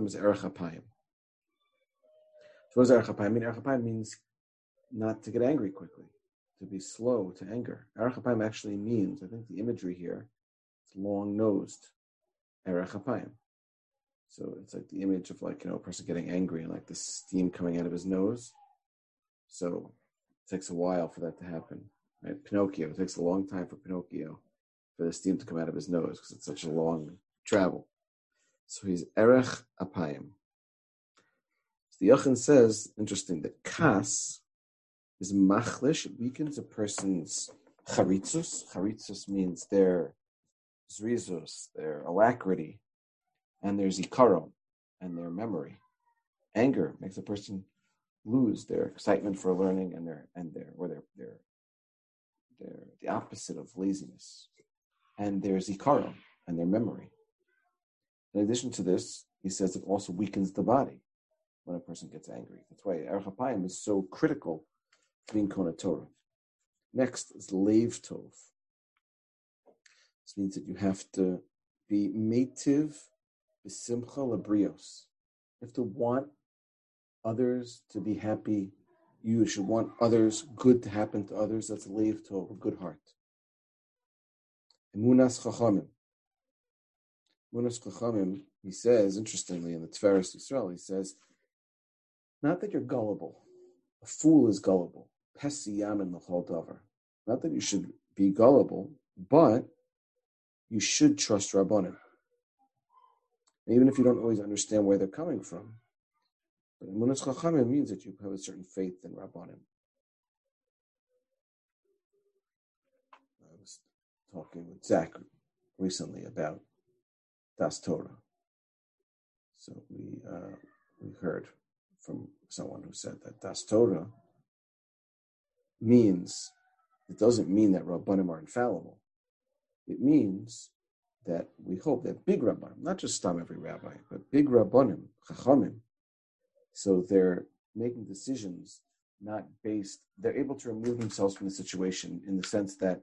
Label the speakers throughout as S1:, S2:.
S1: them is Erech Apayim. So what does Erech Apayim mean? Erech Apayim means not to get angry quickly, to be slow to anger. Erech Apayim actually means, I think the imagery here, it's long-nosed. Erech Apayim. So it's like the image of a person getting angry and like the steam coming out of his nose. So it takes a while for that to happen. Right? Pinocchio, it takes a long time for Pinocchio for the steam to come out of his nose because it's such a long travel. So he's Erech Apayim. So the Yachin says, interesting, that Kas is machlish. It weakens a person's charitzus. Charitzus means their zrizus, their alacrity, and their zikaron, and their memory. Anger makes a person lose their excitement for learning and they're the opposite of laziness, and their zikaron and their memory. In addition to this, he says it also weakens the body when a person gets angry. That's why Erech Apayim is so critical to being Kona Torah. Next is Lev Tov. This means that you have to be meitiv b'simcha labrios. You have to want others to be happy. You should want others, good to happen to others. That's Lev Tov, a good heart. Emunas Chachamim. Emunas Chachamim, he says, interestingly, in the Tiferes Yisrael, he says, not that you're gullible. A fool is gullible. Pesi yamin l'chol davar. Not that you should be gullible, but you should trust Rabbanim. Even if you don't always understand where they're coming from. But Emunas Chachamim means that you have a certain faith in Rabbanim. I was talking with Zach recently about Das Torah. So we heard from someone who said that Das Torah it doesn't mean that Rabbanim are infallible. It means that we hope that big Rabbanim, not just Stam every rabbi, but big Rabbanim, Chachamim, so they're making decisions they're able to remove themselves from the situation in the sense that,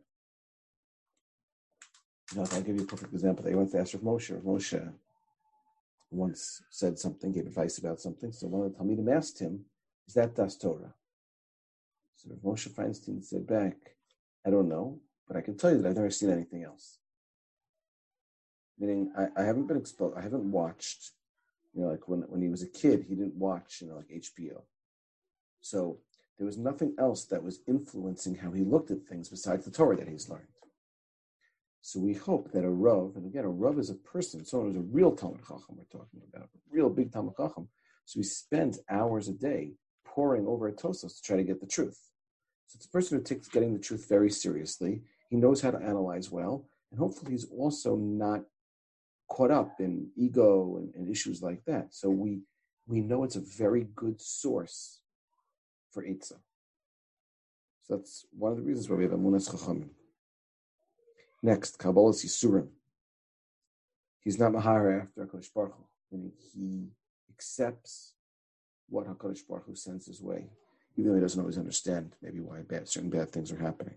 S1: I'll give you a perfect example. They went to ask Rav Moshe. Rav Moshe once said something, gave advice about something, so one of the Talmidim asked him, is that Das Torah? So Rav Moshe Feinstein said back, I don't know, but I can tell you that I've never seen anything else. Meaning, I haven't been exposed, I haven't watched, like when he was a kid, he didn't watch, like HBO. So there was nothing else that was influencing how he looked at things besides the Torah that he's learned. So we hope that a Rav, and again, a Rav is a person, someone who's a real Talmid Chacham we're talking about, a real big Talmid Chacham. So he spends hours a day poring over a Tosos to try to get the truth. So it's a person who takes getting the truth very seriously. He knows how to analyze well, and hopefully he's also not caught up in ego and issues like that. So we know it's a very good source for Eitzah. So that's one of the reasons why we have Emunas Chachamim. Next, Kabbalas Yisurim. He's not Mahara after HaKadosh Baruch Hu, meaning he accepts what HaKadosh Baruch Hu sends his way, even though he doesn't always understand maybe why certain bad things are happening.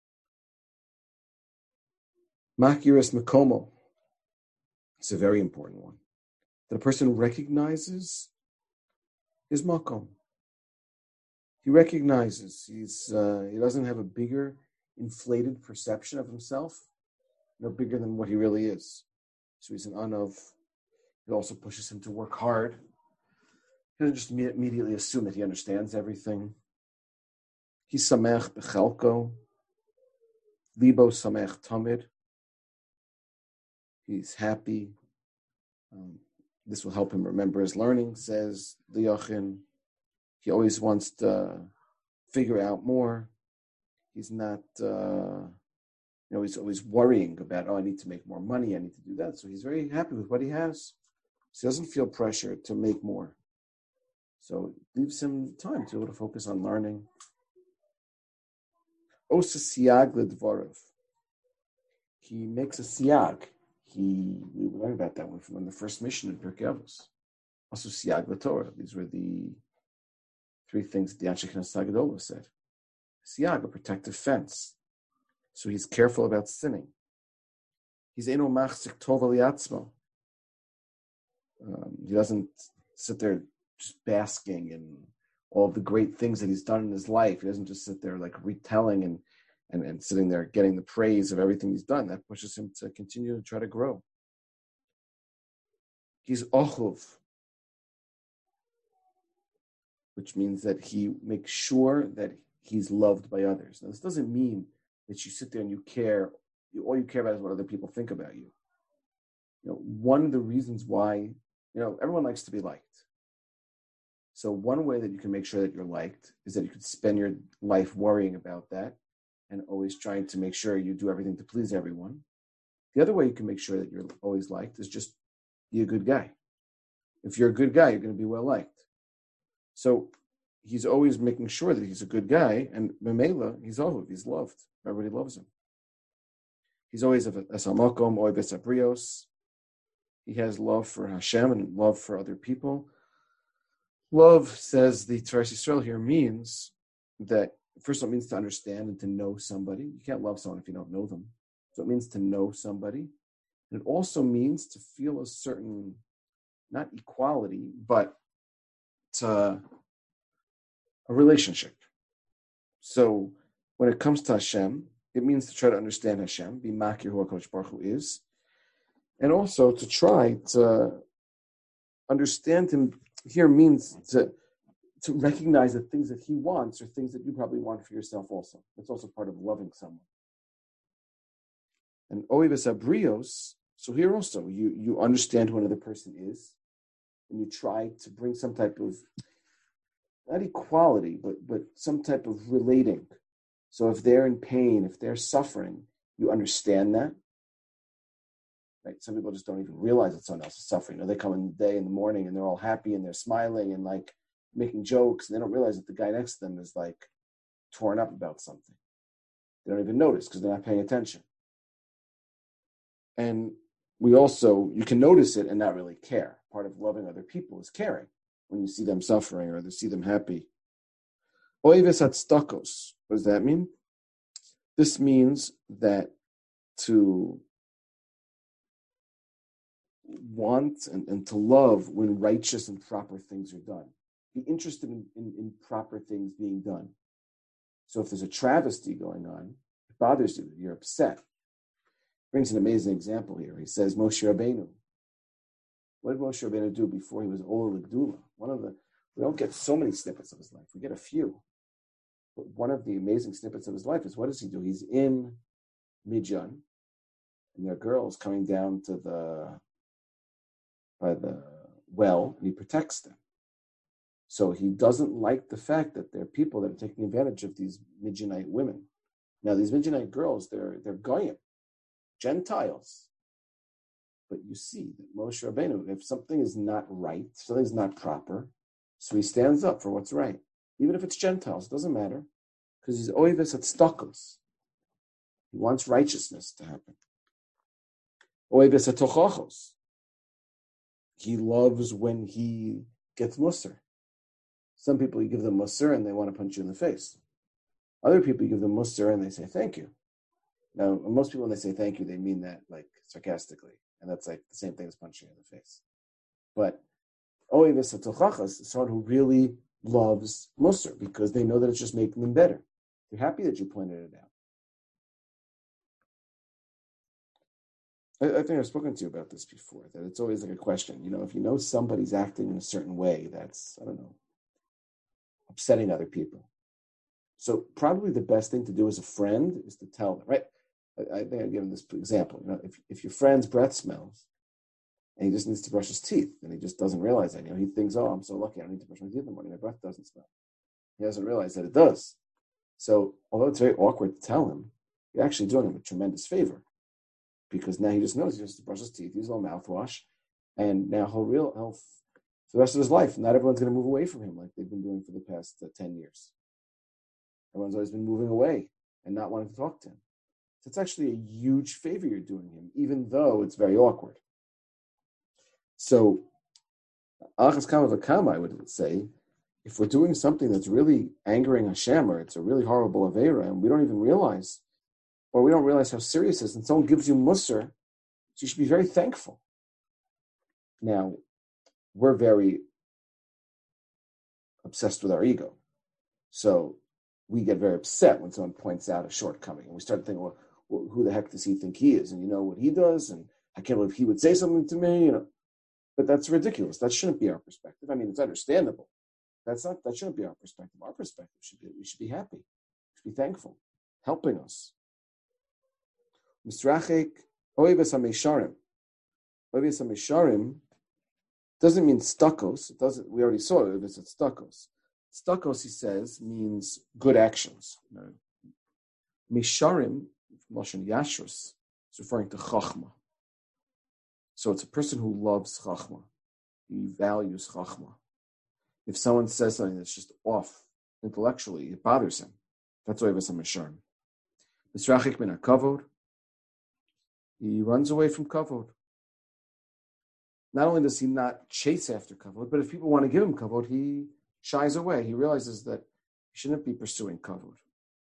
S1: Makiras Mekomo. It's a very important one. That a person recognizes his makom. He recognizes he doesn't have a bigger inflated perception of himself, bigger than what he really is. So he's an anav. It also pushes him to work hard. He doesn't just immediately assume that he understands everything. He's samech bechelko, libo samech tamid. He's happy. This will help him remember his learning, says the Yachin. He always wants to figure out more. He's not, he's always worrying about, I need to make more money, I need to do that. So he's very happy with what he has. So he doesn't feel pressure to make more. So it leaves him time to be able to focus on learning. Osa siag ledvarav. He makes a siag. We learned about that one from the first mission in Pirkei Avos. Also siag l'Torah. These were the three things the Anshe Knesset Hagdolah said. Siag, a protective fence. So he's careful about sinning. He's eno machzik tov aliatzmo. He doesn't sit there just basking in all of the great things that he's done in his life. He doesn't just sit there like retelling and sitting there getting the praise of everything he's done. That pushes him to continue to try to grow. He's ochuv, which means that he makes sure that he's loved by others. Now, this doesn't mean that you sit there and all you care about is what other people think about you. One of the reasons why, everyone likes to be liked. So one way that you can make sure that you're liked is that you could spend your life worrying about that and always trying to make sure you do everything to please everyone. The other way you can make sure that you're always liked is just be a good guy. If you're a good guy, you're going to be well liked. So he's always making sure that he's a good guy, and Memela, he's loved. Everybody loves him. He's always a Esamakom, Oibes Abrios. He has love for Hashem and love for other people. Love, says the Toras Yisrael here, means that, first of all, it means to understand and to know somebody. You can't love someone if you don't know them. So it means to know somebody. And it also means to feel a certain, not equality, but a relationship. So when it comes to Hashem, it means to try to understand Hashem, be makir who HaKadosh Baruch Hu is, and also to try to understand him here means to recognize that things that he wants are things that you probably want for yourself also. That's also part of loving someone. And oivus abrios, so here also, you understand who another person is, and you try to bring some type of, not equality, but some type of relating. So if they're in pain, if they're suffering, you understand that. Right? Some people just don't even realize that someone else is suffering. They come in the day in the morning and they're all happy and they're smiling and like making jokes, and they don't realize that the guy next to them is like torn up about something. They don't even notice because they're not paying attention. And you can notice it and not really care. Part of loving other people is caring when you see them suffering or you see them happy. Oives hatzedakos. What does that mean? This means that to want and to love when righteous and proper things are done. Be interested in proper things being done. So if there's a travesty going on, it bothers you, you're upset. Brings an amazing example here. He says, Moshe Rabbeinu. What did Moshe Rabbeinu do before he was Ola L'Gdula? We don't get so many snippets of his life. We get a few. But one of the amazing snippets of his life is, what does he do? He's in Midian, and there are girls coming down by the well, and he protects them. So he doesn't like the fact that there are people that are taking advantage of these Midianite women. Now, these Midianite girls, they're Goyim, Gentiles. But you see that Moshe Rabbeinu, if something is not right, something's not proper, so he stands up for what's right. Even if it's Gentiles, it doesn't matter, because he's oives hatzedakos. He wants righteousness to happen. Oives hatochachos. He loves when he gets musar. Some people, you give them musar and they want to punch you in the face. Other people, you give them musar and they say thank you. Now, most people, when they say thank you, they mean that like sarcastically. And that's like the same thing as punching you in the face. But oives hatochachos is someone who really loves musar because they know that it's just making them better. They're happy that you pointed it out. I think I've spoken to you about this before, that it's always like a question. If you know somebody's acting in a certain way that's, upsetting other people. So probably the best thing to do as a friend is to tell them, right? I think I've given this example. If your friend's breath smells and he just needs to brush his teeth and he just doesn't realize that, he thinks, oh, I'm so lucky, I don't need to brush my teeth in the morning, my breath doesn't smell. He doesn't realize that it does. So although it's very awkward to tell him, you're actually doing him a tremendous favor. Because now he just knows he has to brush his teeth, use a little mouthwash, and now he'll for the rest of his life. Not everyone's going to move away from him like they've been doing for the past 10 years. Everyone's always been moving away and not wanting to talk to him. So it's actually a huge favor you're doing him, even though it's very awkward. So, Achas Kama V'Kama, I would say, if we're doing something that's really angering Hashem, or it's a really horrible Aveira, and we don't even realize, or we don't realize how serious it is, and someone gives you musar, so you should be very thankful. Now, we're very obsessed with our ego. So we get very upset when someone points out a shortcoming. And we start thinking, well, who the heck does he think he is? And you know what he does? And I can't believe he would say something to me, But that's ridiculous. That shouldn't be our perspective. I mean, it's understandable. That shouldn't be our perspective. Our perspective should be, we should be happy. We should be thankful. Helping us. Misrachik oives hamesharim. Oives hamesharim doesn't mean stuckos. It doesn't. We already saw it. It's stuckos. Stuckos, he says, means good actions. Misharim, Lashon Yashrus, is referring to chachma. So it's a person who loves chachma. He values chachma. If someone says something that's just off intellectually, it bothers him. That's why it's a misharim. Misrachik min hakavod. He runs away from kavod. Not only does he not chase after kavod, but if people want to give him kavod, he shies away. He realizes that he shouldn't be pursuing kavod.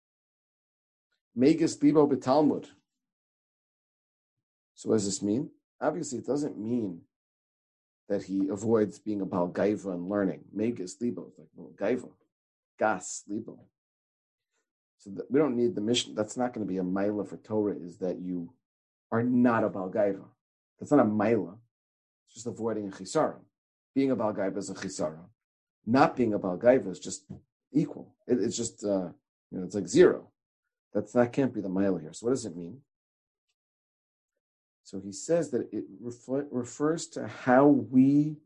S1: Megas libo b'talmud. So what does this mean? Obviously, it doesn't mean that he avoids being a bal gaiva and learning. Megas libo, like gaiva, gas libo. So we don't need the mission. That's not going to be a maila for Torah. Is that you are not a bal gaiva? That's not a maila. It's just avoiding a chisara. Being a bal gaiva is a chisara. Not being a bal gaiva is just equal. It's just it's like zero. That can't be the maila here. So what does it mean? So he says that it refers to how we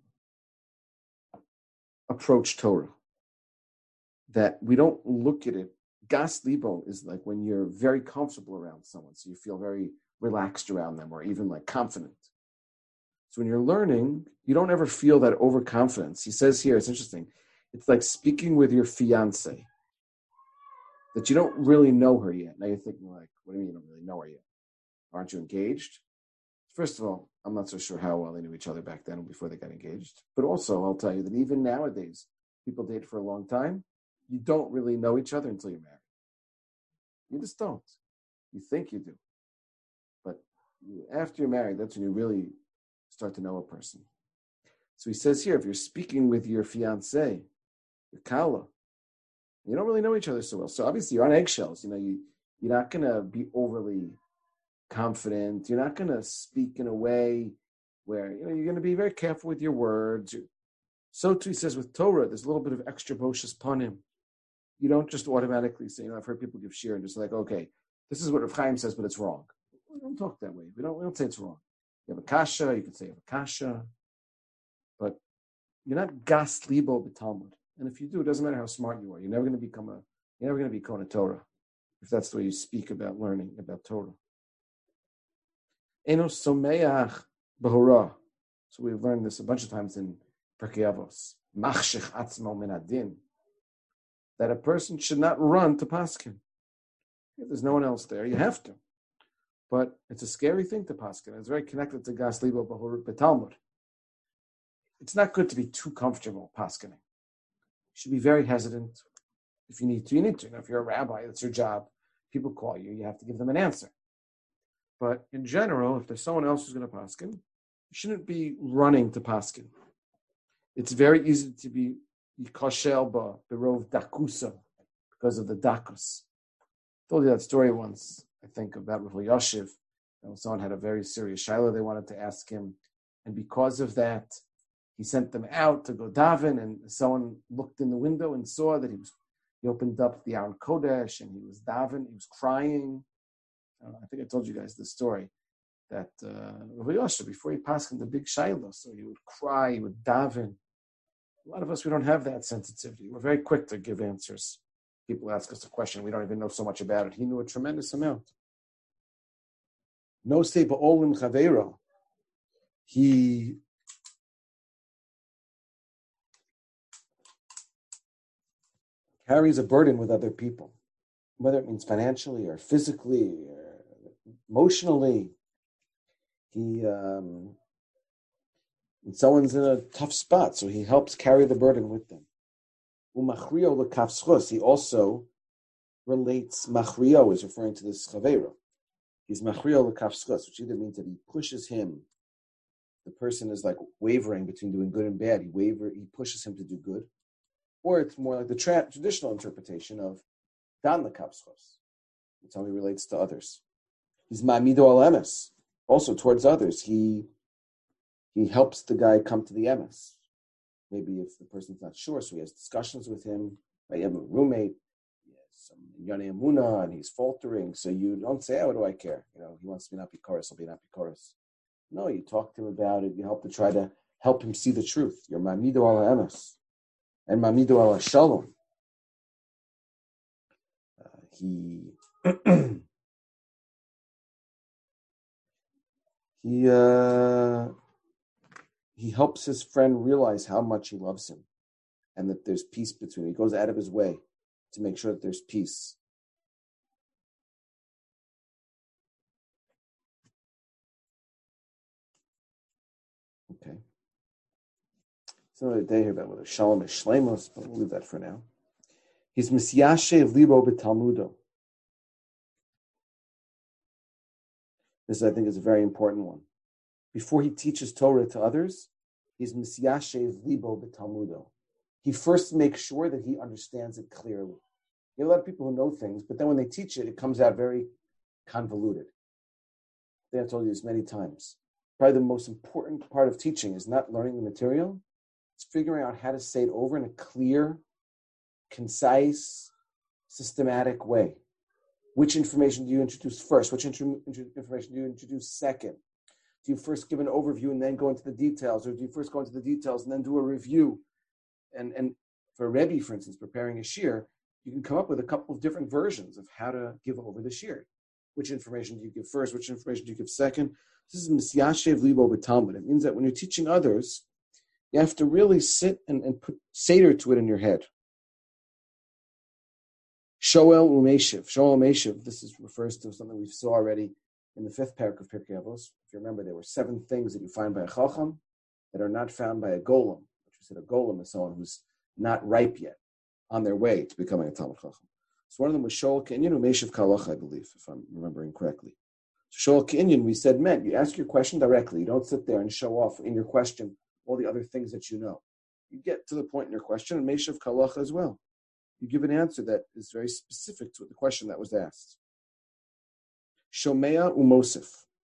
S1: approach Torah. That we don't look at it. Gas libo is like when you're very comfortable around someone, so you feel very relaxed around them, or even like confident. So when you're learning, you don't ever feel that overconfidence. He says here, it's interesting. It's like speaking with your fiance, that you don't really know her yet. Now you're thinking like, what do you mean you don't really know her yet? Aren't you engaged? First of all, I'm not so sure how well they knew each other back then before they got engaged. But also, I'll tell you that even nowadays, people date for a long time. You don't really know each other until you're married. You just don't. You think you do. But after you're married, that's when you really start to know a person. So he says here, if you're speaking with your fiancé, your kala, you don't really know each other so well. So obviously you're on eggshells. You're not going to be overly confident. You're not going to speak in a way where, you're going to be very careful with your words. So too, he says with Torah, there's a little bit of extra boshas panim. You don't just automatically say, I've heard people give shir and just like, okay, this is what Rav Chaim says, but it's wrong. We don't talk that way. We don't say it's wrong. You have a kasha, you can say you have a kasha, but you're not gas libo b'talmud. And if you do, it doesn't matter how smart you are. You're never going to be Kona Torah, if that's the way you speak about learning about Torah. Eno someach b'hora. So we've learned this a bunch of times in Perkei Avos. Machshich atzmo min adin. That a person should not run to paskin. If there's no one else there, you have to. But it's a scary thing to paskin. It's very connected to gas libo b'talmud. It's not good to be too comfortable paskining. You should be very hesitant. If you need to, you need to. If you're a rabbi, that's your job. People call you, you have to give them an answer. But in general, if there's someone else who's going to paskin, you shouldn't be running to paskin. It's very easy to be koshel berov dakusa, because of the dakus. I told you that story once, I think, about Rav Yashiv. Someone had a very serious shaila they wanted to ask him, and because of that, he sent them out to go daven, and someone looked in the window and saw that he opened up the Aron Kodesh, and he was daven, he was crying. I think I told you guys this story, that Rav Yashiv, before he passed in the big shaila, so he would cry, he would daven. A lot of us, we don't have that sensitivity. We're very quick to give answers. People ask us a question, we don't even know so much about it. He knew a tremendous amount. No say ba'olim chaveiro. He carries a burden with other people, whether it means financially or physically or emotionally. Someone's in a tough spot, so he helps carry the burden with them. Umachrio lekafschus. He also relates. Machrio is referring to this chaveiro. He's machrio lekafschus, which either means that he pushes him the person is like wavering between doing good and bad. He pushes him to do good. Or it's more like the traditional interpretation of Dan lekapschos. It's how he relates to others. He's ma'amido al emes. Also towards others, he helps the guy come to the emes. Maybe if the person's not sure, so he has discussions with him. Right? You have a roommate, he has some Yonei Amuna, and he's faltering. So you don't say, "Oh, what do I care? You know, he wants to be not Bikoros, I'll be not Bikoros." No, you talk to him about it. You help to try to help him see the truth. You're ma'amido al emes and ma'amido al shalom. He helps his friend realize how much he loves him and that there's peace between them. He goes out of his way to make sure that there's peace. Okay. It's another day here about whether Shalom is Shlemos, but we'll leave that for now. He's Misyashe Libo B'Talmudo. This, I think, is a very important one. Before he teaches Torah to others, he's Misyashe Libo B'Talmudo. He first makes sure that he understands it clearly. You have a lot of people who know things, but then when they teach it, it comes out very convoluted. I think I've told you this many times. Probably the most important part of teaching is not learning the material. It's figuring out how to say it over in a clear, concise, systematic way. Which information do you introduce first? Which information do you introduce second? Do you first give an overview and then go into the details? Or do you first go into the details and then do a review? And for a Rebbe, for instance, preparing a shir, you can come up with a couple of different versions of how to give over the shir. Which information do you give first? Which information do you give second? This is Misyashev Libo B'Talmud. It means that when you're teaching others, you have to really sit and put Seder to it in your head. Shoel Umeshiv. Shoel Umeshiv, this refers to something we saw already in the 5th parak of Pirkei Avos. If you remember, there were 7 things that you find by a Chacham that are not found by a Golem. Which we said a Golem is someone who's not ripe yet, on their way to becoming a Talmud Chacham. So one of them was Shoel Kinyan Umeshiv Kalach, I believe, if I'm remembering correctly. So Shoel Kinyan, we said, meant you ask your question directly. You don't sit there and show off in your question all the other things that you know. You get to the point in your question, and Meshiv Kalach as well. You give an answer that is very specific to the question that was asked. Shomea Umosif.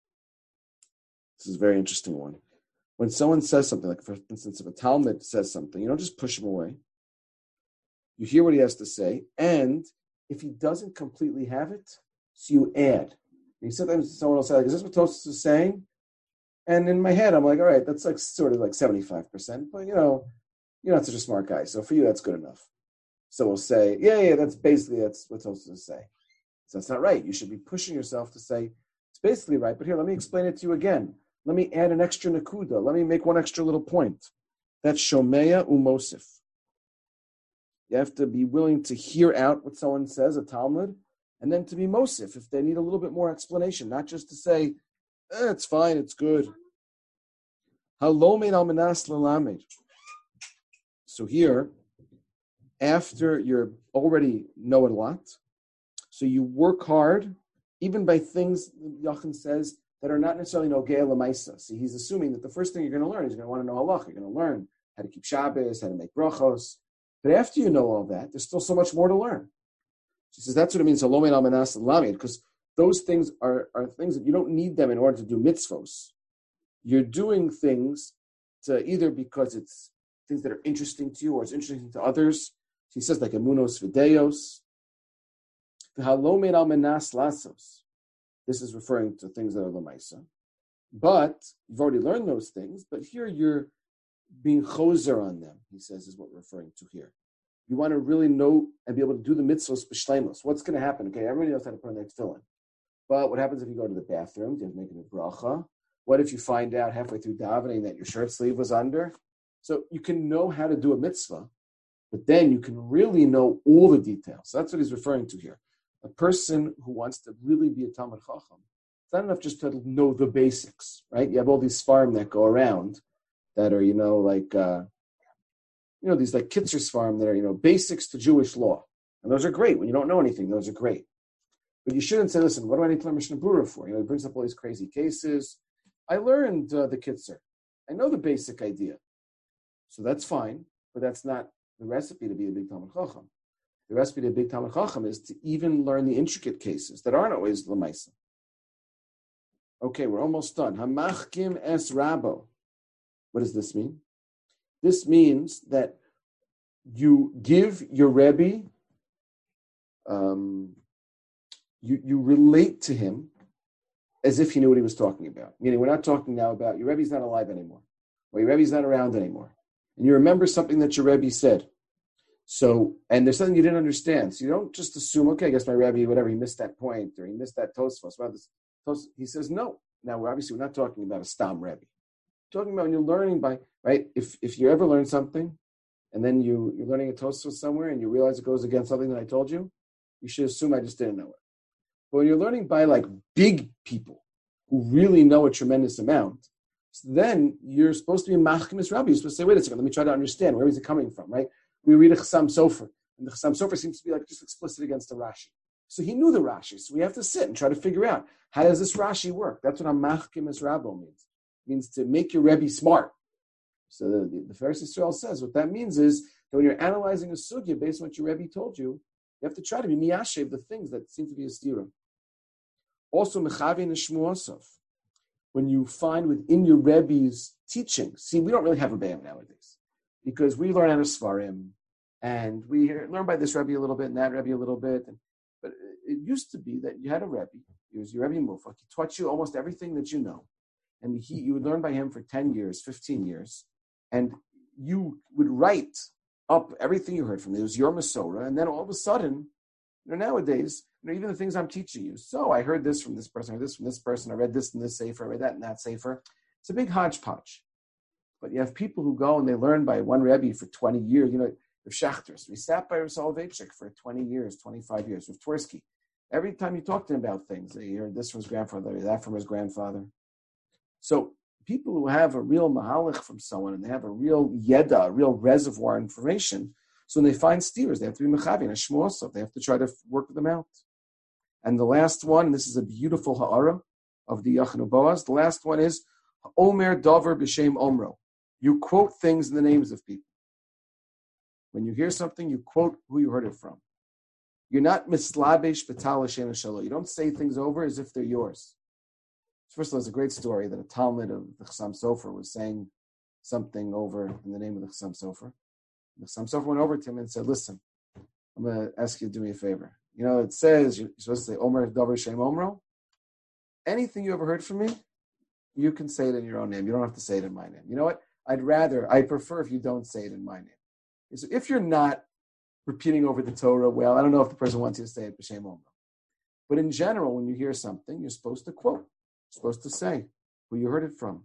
S1: This is a very interesting one. When someone says something, like for instance, if a Talmud says something, you don't just push him away. You hear what he has to say, and if he doesn't completely have it, so you add. And sometimes someone will say, like, is this what Tosfos is saying? And in my head, I'm like, all right, that's like sort of like 75%, but you're not such a smart guy, so for you, that's good enough. So we'll say, yeah, that's what Tosfos is saying. So that's not right. You should be pushing yourself to say, it's basically right, but here, let me explain it to you again. Let me add an extra nakuda. Let me make one extra little point. That's Shomea Umosif. You have to be willing to hear out what someone says, a Talmud, and then to be Mosif if they need a little bit more explanation, not just to say, it's fine, it's good. Halomed al manas lelamed. So here, after you already know it a lot, so you work hard, even by things, Yachin says, that are not necessarily nogea l'maisa. See, he's assuming that the first thing you're going to learn is you're going to want to know halach. You're going to learn how to keep Shabbos, how to make brachos. But after you know all that, there's still so much more to learn. She says that's what it means, halomed al manas lelamed, because those things are things that you don't need them in order to do mitzvos. You're doing things to either because it's things that are interesting to you or it's interesting to others. She says like emunos videos. Halomed al manas lasos. This is referring to things that are lamaisa. But you've already learned those things, but here you're being choser on them, he says, is what we're referring to here. You want to really know and be able to do the mitzvos b'shleimus. What's going to happen? Okay, everybody knows how to put on their tefillin. But what happens if you go to the bathroom? Do you have to make a bracha? What if you find out halfway through davening that your shirt sleeve was under? So you can know how to do a mitzvah, but then you can really know all the details. So that's what he's referring to here. A person who wants to really be a Talmud Chacham, it's not enough just to know the basics, right? You have all these farm that go around that are, these like Kitzur farm that are, basics to Jewish law. And those are great. When you don't know anything, those are great. But you shouldn't say, listen, what do I need to learn Mishnah Berurah for? He brings up all these crazy cases. I learned the Kitzur. I know the basic idea. So that's fine, but that's not the recipe to be a big Talmid Chacham. The recipe to be a big Talmid Chacham is to even learn the intricate cases that aren't always L'maisa. Okay, we're almost done. Hamachkim es Rabo. What does this mean? This means that you give your Rebbe, you relate to him as if you knew what he was talking about. Meaning, we're not talking now about your Rebbe's not alive anymore, or your Rebbe's not around anymore, and you remember something that your Rebbe said. So, and there's something you didn't understand. So you don't just assume, okay, I guess my Rebbe, whatever, he missed that point, or he missed that Tosfos. Well, he says, no. Now, we're not talking about a Stam Rebbe. We're talking about when you're learning by, right? If you ever learn something, and then you're learning a Tosfos somewhere, and you realize it goes against something that I told you, you should assume I just didn't know it. But when you're learning by like big people who really know a tremendous amount, so then you're supposed to be a Machkim es Rabbi. You're supposed to say, wait a second, let me try to understand, where is it coming from, right? We read a Chassam Sofer, and the Chassam Sofer seems to be like just explicit against the Rashi. So he knew the Rashi, so we have to sit and try to figure out, how does this Rashi work? That's what a Machkim es Rabbi means. It means to make your Rebbe smart. So the Pharisee Israel says, what that means is that when you're analyzing a sugya based on what your Rebbe told you, you have to try to be miyashev the things that seem to be a stira. Also, mechavi neshmuosov. When you find within your Rebbe's teaching, see, we don't really have Rebbeim nowadays because we learn out of Svarim and we learn by this Rebbe a little bit and that Rebbe a little bit. But it used to be that you had a Rebbe, he was your Rebbe Mufak, he taught you almost everything that you know. And you would learn by him for 10 years, 15 years, and you would write up everything you heard from him. It was your Masorah, and then all of a sudden, nowadays, even the things I'm teaching you. So I heard this from this person, I heard this from this person, I read this in this sefer, I read that in that sefer. It's a big hodgepodge. But you have people who go and they learn by one Rebbe for 20 years. Rav Shachters, we sat by Rav Soloveitchik for 20 years, 25 years. Rav Twersky, every time you talk to him about things, he heard this from his grandfather, that from his grandfather. So people who have a real mahalach from someone and they have a real yeda, a real reservoir information, so when they find steers, they have to be mechavi and a shmuosov. They have to try to work them out. And the last one, and this is a beautiful ha'ara of the Yachnu Boaz, the last one is Omer Dover B'Shem Omro. You quote things in the names of people. When you hear something, you quote who you heard it from. You're not mislabesh b'tal Hashem shalo. You don't say things over as if they're yours. First of all, there's a great story that a Talmud of the Chassam Sofer was saying something over in the name of the Chassam Sofer. The Chassam Sofer went over to him and said, listen, I'm going to ask you to do me a favor. It says, you're supposed to say, Omer Dover Shem Omro. Anything you ever heard from me, you can say it in your own name. You don't have to say it in my name. You know what? I prefer if you don't say it in my name. So if you're not repeating over the Torah, well, I don't know if the person wants you to say it B'Shem Omro. But in general, when you hear something, you're supposed to quote. You're supposed to say who you heard it from.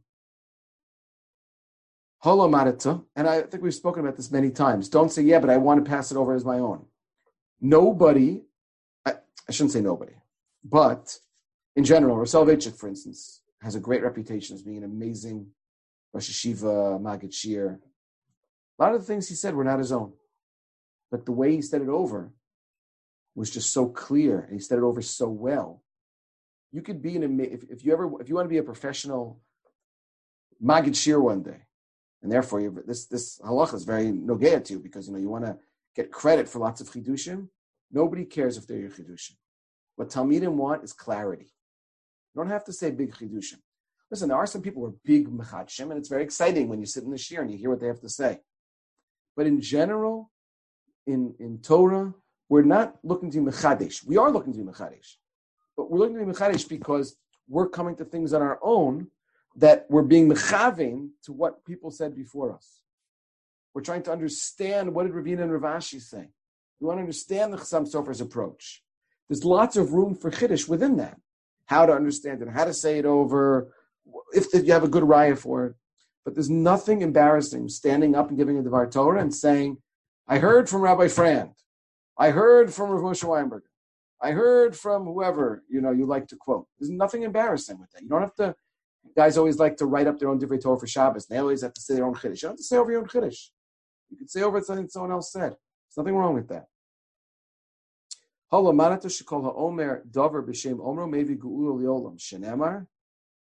S1: Holo Marita, and I think we've spoken about this many times. Don't say, yeah, but I want to pass it over as my own. Nobody, I shouldn't say nobody, but in general, Rav Soloveitchik, for instance, has a great reputation as being an amazing Rosh Hashiva, Maggid Shir. A lot of the things he said were not his own. But the way he said it over was just so clear, and he said it over so well. You could be if you want to be a professional Maggid Shir one day, and therefore this halacha is very nogea to you because you want to get credit for lots of chidushim. Nobody cares if they're your chidushim. What Talmidim want is clarity. You don't have to say big chidushim. Listen, there are some people who are big mechadshim, and it's very exciting when you sit in the shir and you hear what they have to say. But in general, in Torah, we're not looking to be mechadesh. We are looking to be mechadesh. But we're looking to be mechadesh because we're coming to things on our own that we're being mechavein to what people said before us. We're trying to understand what did Ravina and Rav Ashi say. We want to understand the Chassam Sofer's approach. There's lots of room for chiddush within that. How to understand it, how to say it over, if you have a good raya for it. But there's nothing embarrassing standing up and giving a Devar Torah and saying, I heard from Rabbi Frand. I heard from Rav Moshe Weinberger. I heard from whoever, you like to quote. There's nothing embarrassing with that. You don't have to, guys always like to write up their own Divrei Torah for Shabbos. They always have to say their own chiddush. You don't have to say over your own chiddush. You can say over something someone else said. There's nothing wrong with that.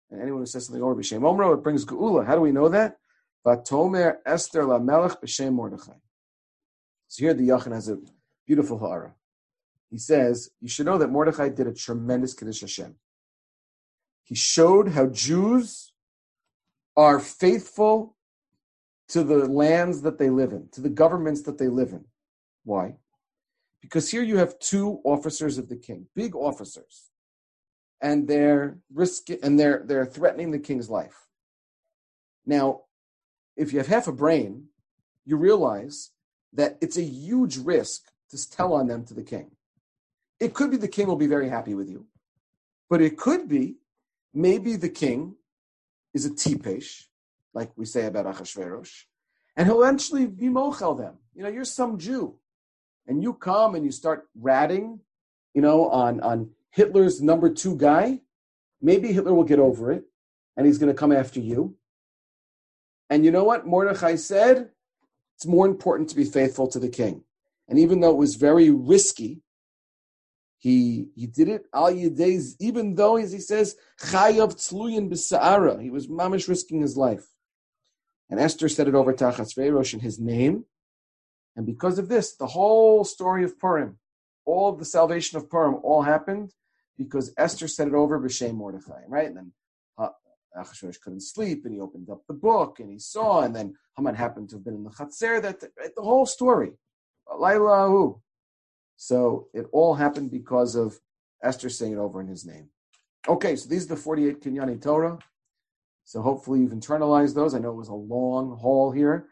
S1: And anyone who says something over b'shem Omro, it brings geula. How do we know that? Vatomer Esther lamelech b'shem Mordechai. So here the Yachin has a beautiful ha'ara. He says, you should know that Mordechai did a tremendous Kiddush Hashem. He showed how Jews are faithful to the lands that they live in, to the governments that they live in. Why? Because here you have two officers of the king, big officers, and they're threatening the king's life. Now, if you have half a brain, you realize that it's a huge risk to tell on them to the king. It could be the king will be very happy with you, but it could be maybe the king is a tipesh, like we say about Achashverosh, and he'll eventually be mochel them. You're some Jew, and you come and you start ratting, on Hitler's number 2 guy. Maybe Hitler will get over it, and he's going to come after you. And you know what? Mordechai said, it's more important to be faithful to the king. And even though it was very risky, he did it al yedei, even though, as he says, chayav tzluyin b'sa'ara. He was mamish risking his life. And Esther said it over to Achashverosh in his name. And because of this, the whole story of Purim, all of the salvation of Purim, all happened because Esther said it over b'shem Mordechai, right? And then Achashverosh couldn't sleep, and he opened up the book, and he saw, and then Haman happened to have been in the Chatzer, the whole story. Laylahu. So it all happened because of Esther saying it over in his name. Okay, so these are the 48 Kinyani Torah. So hopefully you've internalized those. I know it was a long haul here.